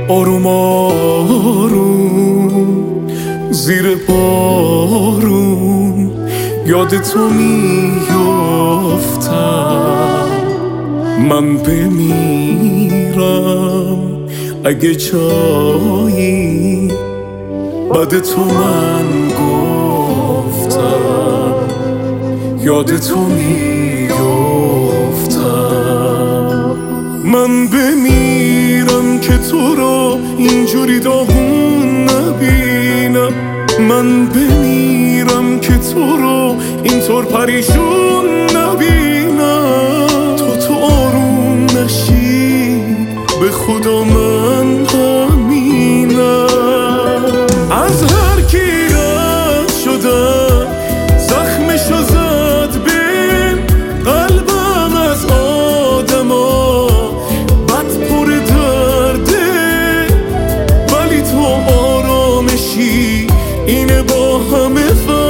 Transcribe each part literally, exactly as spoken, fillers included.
آروم آروم زیر بارون یاد تو میافتم. من بمیرم اگه جایی بعد تو من گفتم یاد تو میافتم. من بمیرم که تو رو اینجوری داغون نبینم. من بمیرم که تو رو اینطور پریشون نبینم. تا تو آروم نشی به خدا من همینم. از هر کی رد شدم زخمشو زد بین قلبم. از آدما بد پر درده ولی تو آرامشی اینه با همه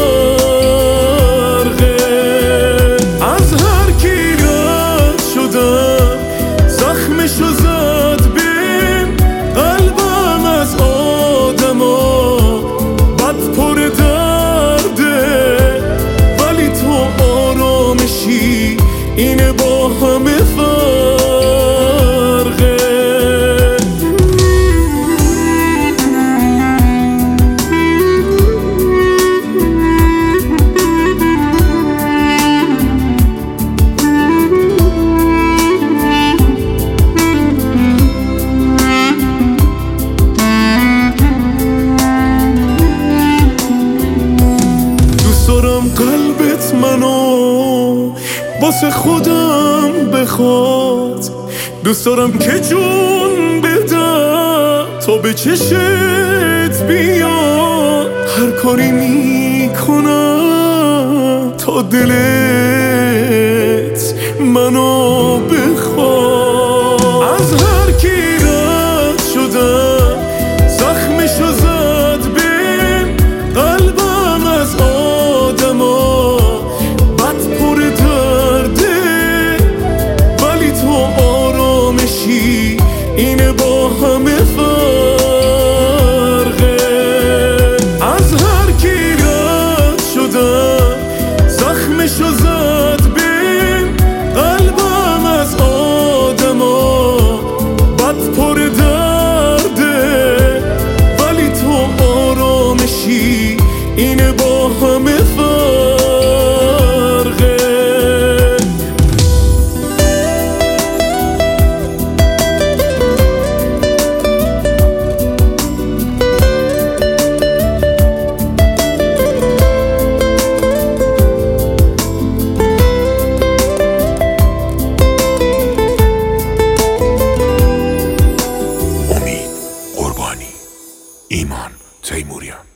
فرقه. از هر کی رد شدم زخمشو زد بین قلبم. از آدما بد پر درده ولی تو آرامشی اینه با همه فرقه. قلبت منو واسه خودم بخواد. دوست دارم که جون بدم تا به چشت بیاد. هر کاری میکنم تا دلت منو بخواد. از هر کی رد شدم زخمشو زد بین قلبم. از آدما بد پر درده ولی تو آرامشی اینه با همه فرقه. از هر کی رد شدم زخمشو زد بین قلبم. از آدما بد پر درده ولی تو آرامشی اینه با همه فرقه. امید قربانی، ایمان تیموریان.